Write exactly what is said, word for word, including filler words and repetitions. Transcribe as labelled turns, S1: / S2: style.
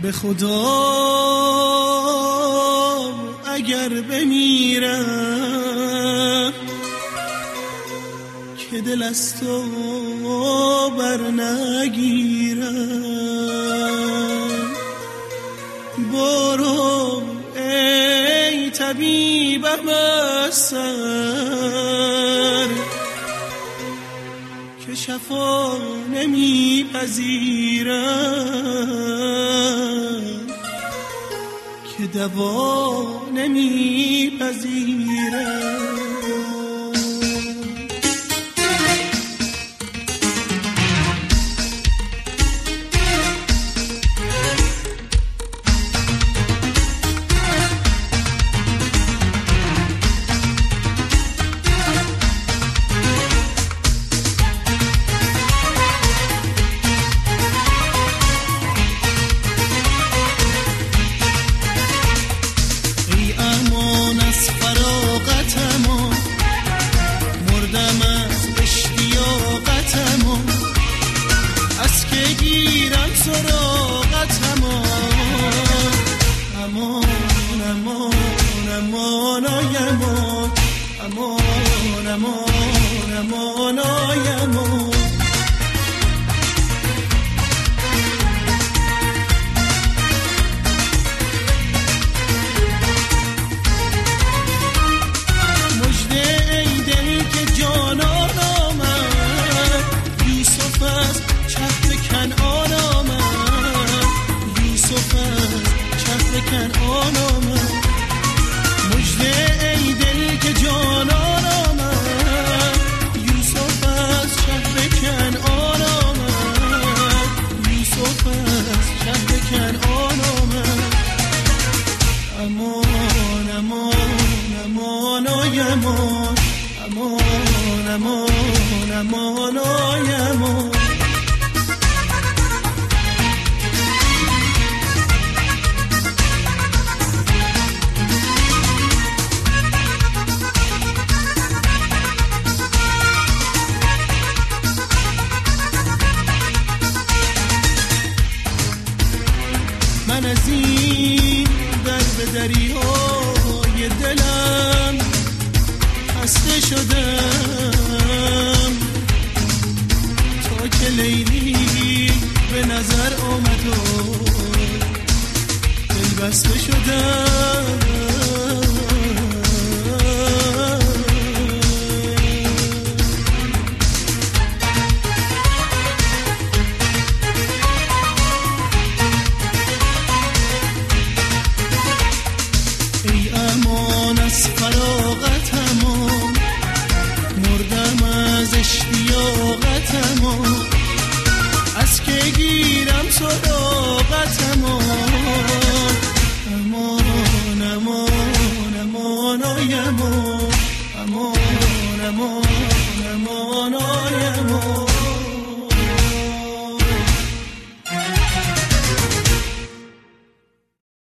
S1: به خدا اگر بمیرم که دل از تو بر نگیرم. برو ای طبیبم از سر که شفا نمیپذیرم، که دوا نمیپذیرم. من از این در به دریای دلم خسته شدم، تا که لیلی به نظر آمد و دل بسته شدم. فراغتم مردم از اشتیاقتم، از که گیرم سراغتم. امان امان امان آی امان امان امان